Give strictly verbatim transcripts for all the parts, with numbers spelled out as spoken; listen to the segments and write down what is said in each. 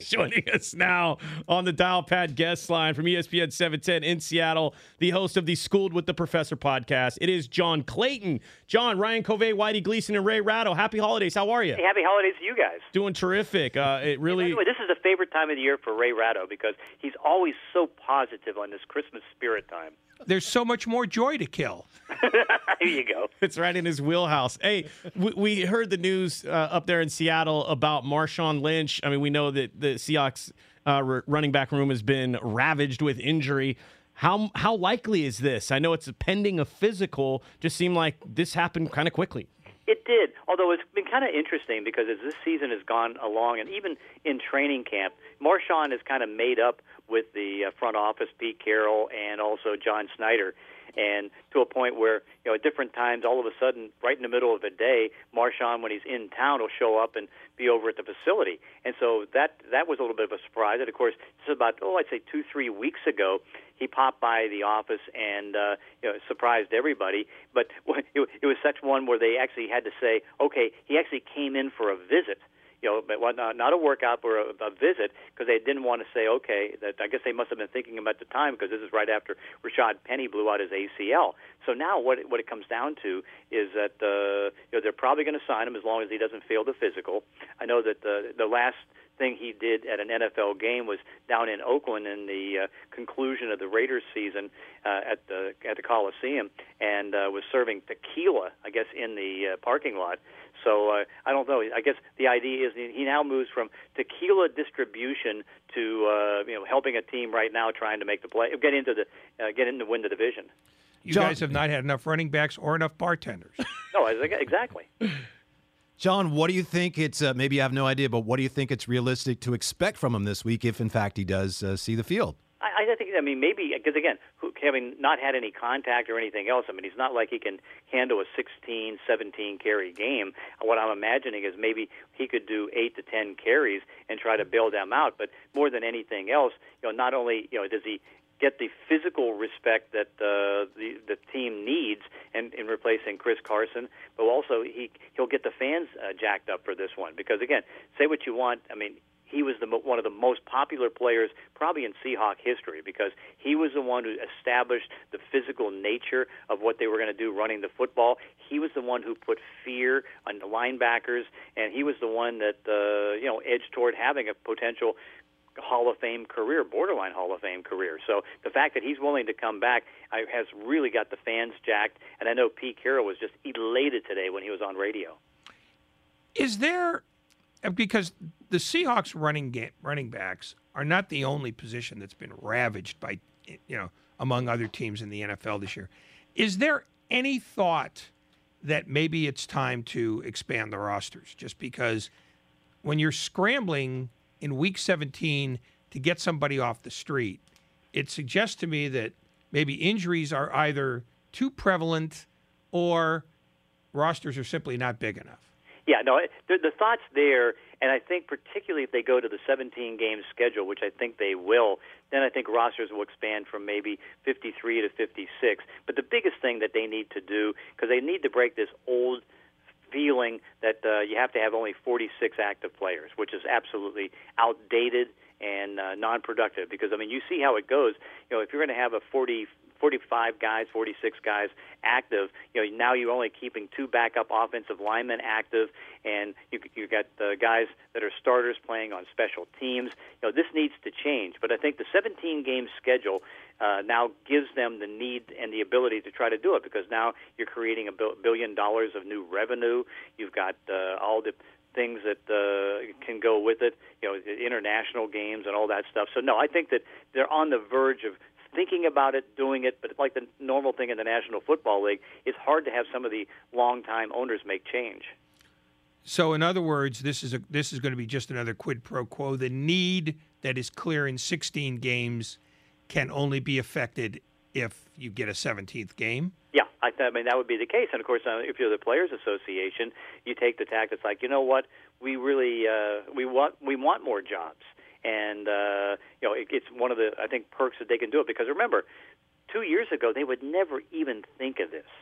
Joining us now on the Dial Pad guest line from E S P N seven ten in Seattle, the host of the Schooled with the Professor podcast. It is John Clayton. John, Ryan Covey, Whitey Gleason, and Ray Ratto. Happy holidays. How are you? Hey, happy holidays to you guys. Doing terrific. Uh, it really. Hey, by the way, this is the favorite time of the year for Ray Ratto because he's always so positive on this Christmas spirit time. There's so much more joy to kill. Here you go. It's right in his wheelhouse. Hey, we, we heard the news uh, up there in Seattle about Marshawn Lynch. I mean, we know that the Seahawks uh, r- running back room has been ravaged with injury. How how likely is this? I know it's pending a physical. Just seemed like this happened kind of quickly. It did, although it's been kind of interesting because as this season has gone along, and even in training camp, Marshawn is kind of made up with the uh, front office, Pete Carroll, and also John Snyder, and to a point where, you know, at different times, all of a sudden, right in the middle of the day, Marshawn, when he's in town, will show up and be over at the facility. And so that that was a little bit of a surprise. And, of course, this is about, oh, I'd say two, three weeks ago, he popped by the office and uh, you know, surprised everybody. But it, it was such one where they actually had to say, okay, he actually came in for a visit. You know, but not, not a workout or a, a visit, because they didn't want to say, okay, that I guess they must have been thinking about the time, because this is right after Rashad Penny blew out his A C L. So now what it, what it comes down to is that uh, you know, they're probably going to sign him as long as he doesn't fail the physical. I know that the the last thing he did at an N F L game was down in Oakland in the uh, conclusion of the Raiders season uh, at the at the Coliseum, and uh, was serving tequila, I guess, in the uh, parking lot. So uh, I don't know. I guess the idea is he now moves from tequila distribution to uh, you know, helping a team right now trying to make the play, get into the uh, get in to win the division. You John, guys have not had enough running backs or enough bartenders. No, exactly. John, what do you think it's, uh, maybe you have no idea, but what do you think it's realistic to expect from him this week if, in fact, he does uh, see the field? I, I think, I mean, maybe, because, again, who, having not had any contact or anything else, I mean, he's not like he can handle a sixteen, seventeen carry game. What I'm imagining is maybe he could do eight to ten carries and try to bail them out. But more than anything else, you know, not only, you know, does he get the physical respect that uh, the the team needs in, in replacing Chris Carson, but also he he'll get the fans uh, jacked up for this one, because again, say what you want, I mean, he was the one of the most popular players probably in Seahawk history, because he was the one who established the physical nature of what they were going to do running the football. He was the one who put fear on the linebackers, and he was the one that uh, you know edged toward having a potential Hall of Fame career, borderline Hall of Fame career. So the fact that he's willing to come back I, has really got the fans jacked, and I know Pete Carroll was just elated today when he was on radio. Is there, because the Seahawks running game, running backs are not the only position that's been ravaged by, you know, among other teams in the N F L this year. Is there any thought that maybe it's time to expand the rosters? Just because when you're scrambling in week seventeen to get somebody off the street, it suggests to me that maybe injuries are either too prevalent or rosters are simply not big enough. Yeah, no, the, the thought's there, and I think particularly if they go to the seventeen-game schedule, which I think they will, then I think rosters will expand from maybe fifty-three to fifty-six. But the biggest thing that they need to do, because they need to break this old feeling that uh, you have to have only forty-six active players, which is absolutely outdated and uh, non-productive. Because, I mean, you see how it goes. You know, if you're going to have a forty, forty-five guys, forty-six guys active, you know, now you're only keeping two backup offensive linemen active, and you you got the uh, guys that are starters playing on special teams. You know, this needs to change. But I think the seventeen-game schedule Uh, now gives them the need and the ability to try to do it, because now you're creating a billion dollars of new revenue. You've got uh, all the things that uh, can go with it, you know, the international games and all that stuff. So, no, I think that they're on the verge of thinking about it, doing it, but like the normal thing in the National Football League, it's hard to have some of the longtime owners make change. So, in other words, this is a, this is going to be just another quid pro quo. The need that is clear in sixteen games can only be affected if you get a seventeenth game? Yeah, I, th- I mean, that would be the case. And, of course, uh, if you're the Players Association, you take the tack that's like, you know what, we really uh, we want we want more jobs. And, uh, you know, it, it's one of the, I think, perks that they can do it. Because, remember, two years ago, they would never even think of this.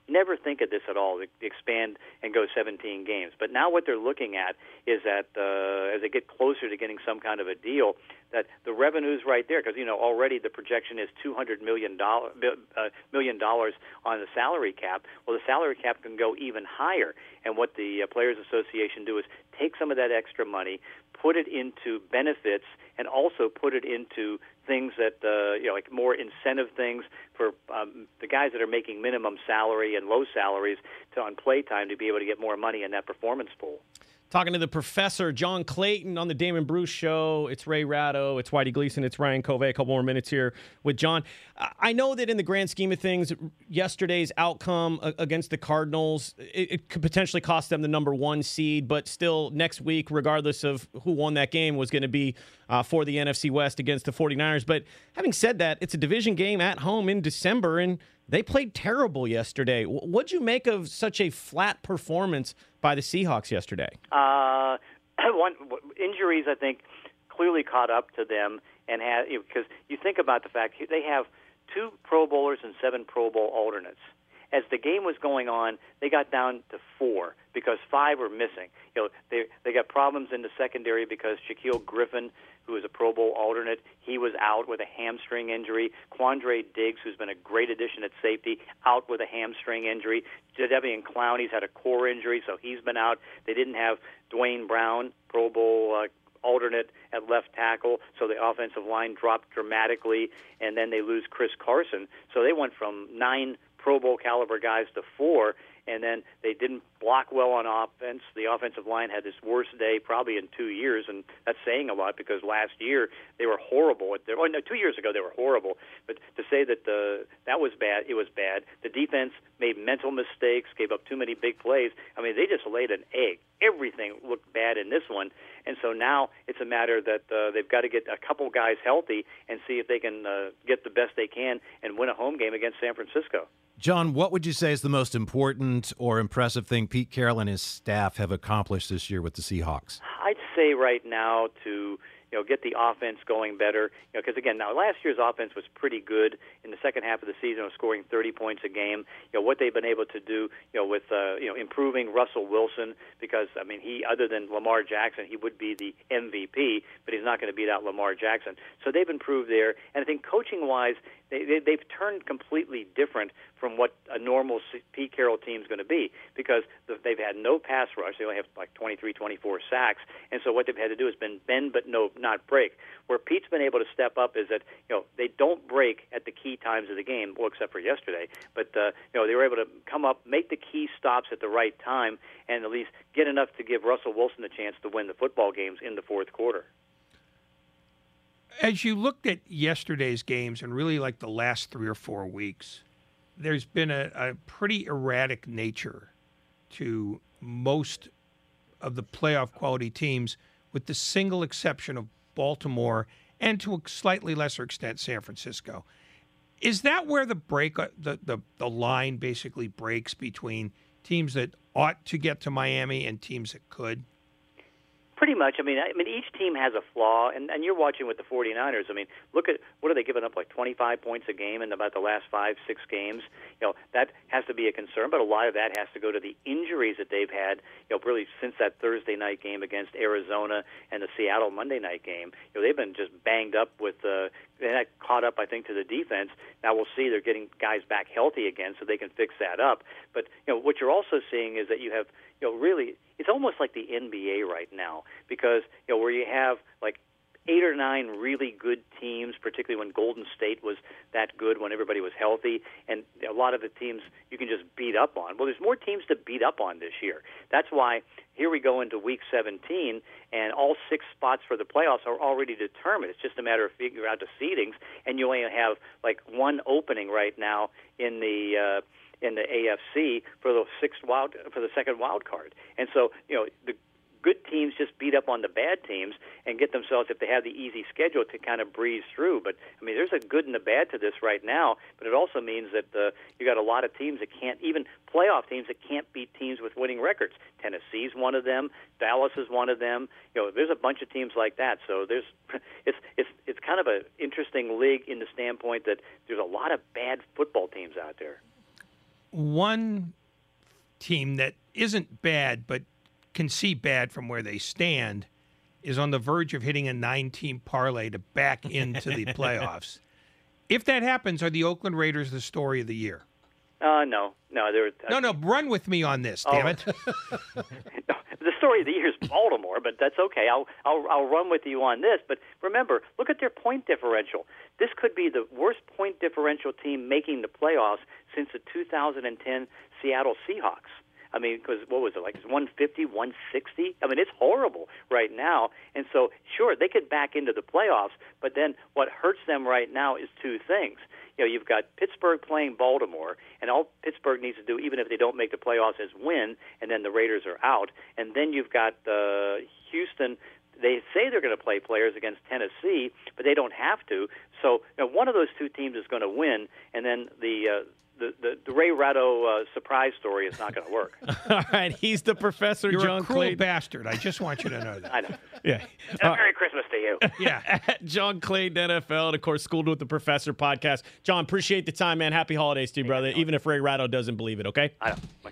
never think of this at all, to expand and go seventeen games. But now what they're looking at is that uh, as they get closer to getting some kind of a deal, that the revenue's right there, because, you know, already the projection is two hundred million dollars uh, million dollars on the salary cap. Well, the salary cap can go even higher. And what the uh, Players Association do is take some of that extra money, put it into benefits, and also put it into things that, uh, you know, like more incentive things for um, the guys that are making minimum salary and low salaries to on play time to be able to get more money in that performance pool. Talking to the professor, John Clayton, on the Damon Bruce Show. It's Ray Ratto. It's Whitey Gleason. It's Ryan Covey. A couple more minutes here with John. I know that in the grand scheme of things, yesterday's outcome against the Cardinals, it, it could potentially cost them the number one seed, but still next week, regardless of who won that game, was going to be uh, for the N F C West against the 49ers. But having said that, it's a division game at home in December, and they played terrible yesterday. What'd you make of such a flat performance by the Seahawks yesterday? Uh, one injuries, I think, clearly caught up to them, and had because you, know, you think about the fact they have two Pro Bowlers and seven Pro Bowl alternates. As the game was going on, they got down to four because five were missing. You know, they they got problems in the secondary because Shaquille Griffin, who is a Pro Bowl alternate, he was out with a hamstring injury. Quandre Diggs, who's been a great addition at safety, out with a hamstring injury. Jadeveon Clowney's had a core injury, so he's been out. They didn't have Dwayne Brown, Pro Bowl uh, alternate at left tackle, so the offensive line dropped dramatically, and then they lose Chris Carson. So they went from nine Pro Bowl caliber guys to four, and then they didn't block well on offense. The offensive line had this worst day probably in two years, and that's saying a lot because last year they were horrible. At their, oh, no, two years ago they were horrible. But to say that the that was bad, it was bad. The defense made mental mistakes, gave up too many big plays. I mean, they just laid an egg. Everything looked bad in this one, and so now it's a matter that uh, they've got to get a couple guys healthy and see if they can uh, get the best they can and win a home game against San Francisco. John, what would you say is the most important or impressive thing Pete Carroll and his staff have accomplished this year with the Seahawks? I'd say right now to you know get the offense going better. You know, because again, now last year's offense was pretty good in the second half of the season, of scoring thirty points a game. You know what they've been able to do, you know, with uh, you know improving Russell Wilson, because I mean he, other than Lamar Jackson, he would be the M V P, but he's not going to beat out Lamar Jackson. So they've improved there, and I think coaching wise, they, they they've turned completely different from what a normal Pete Carroll team is going to be, because they've had no pass rush. They only have like twenty-three, twenty-four sacks, and so what they've had to do has been bend but no not break. Where Pete's been able to step up is that you know they don't break at the key times of the game, well, except for yesterday. But uh, you know they were able to come up, make the key stops at the right time, and at least get enough to give Russell Wilson a chance to win the football games in the fourth quarter. As you looked at yesterday's games and really like the last three or four weeks, there's been a, a pretty erratic nature to most of the playoff quality teams, with the single exception of Baltimore and to a slightly lesser extent San Francisco. Is that where the break, the, the, the line basically breaks between teams that ought to get to Miami and teams that could? Pretty much. I mean, I mean, each team has a flaw, and, and you're watching with the 49ers. I mean, look at what are they giving up, like twenty-five points a game in about the last five, six games. You know, that has to be a concern, but a lot of that has to go to the injuries that they've had, you know, really since that Thursday night game against Arizona and the Seattle Monday night game. You know, they've been just banged up with, uh, and that caught up, I think, to the defense. Now we'll see they're getting guys back healthy again so they can fix that up. But, you know, what you're also seeing is that you have, you know, really, it's almost like the N B A right now, because, you know, where you have like eight or nine really good teams, particularly when Golden State was that good, when everybody was healthy, and a lot of the teams you can just beat up on. Well, there's more teams to beat up on this year. That's why here we go into Week seventeen, and all six spots for the playoffs are already determined. It's just a matter of figuring out the seedings, and you only have like one opening right now in the uh, in the A F C for the sixth wild for the second wild card. And so, you know, the good teams just beat up on the bad teams and get themselves, if they have the easy schedule, to kind of breeze through. But I mean, there's a good and a bad to this right now. But it also means that uh, you got a lot of teams that can't, even playoff teams that can't beat teams with winning records. Tennessee's one of them. Dallas is one of them. You know, there's a bunch of teams like that. So there's, it's it's it's kind of an interesting league in the standpoint that there's a lot of bad football teams out there. one team that isn't bad but can see bad from where they stand is on the verge of hitting a nine-team parlay to back into the playoffs. If that happens, are the Oakland Raiders the story of the year? Uh, no, no, there. Uh, No, no, run with me on this, damn Oh. it. No, the story of the year is Baltimore, but that's okay. I'll, I'll I'll run with you on this. But remember, look at their point differential. This could be the worst point differential team making the playoffs since the two thousand ten Seattle Seahawks. I mean, because what was it, like one fifty, one sixty? I mean, it's horrible right now. And so, sure, they could back into the playoffs, but then what hurts them right now is two things. You know, you've got Pittsburgh playing Baltimore, and all Pittsburgh needs to do, even if they don't make the playoffs, is win, and then the Raiders are out. And then you've got uh, Houston. They say they're going to play players against Tennessee, but they don't have to. So you know, one of those two teams is going to win, and then the uh, the, the, the Ray Ratto uh, surprise story is not going to work. All right, he's the professor, You're John a cruel Clayton. bastard. I just want you to know that. I know. Yeah. And a Merry Christmas to you. Yeah. John Clayton, N F L, and of course, Schooled with the Professor podcast. John, appreciate the time, man. Happy holidays to you, brother, even if Ray Ratto doesn't believe it, okay? I know.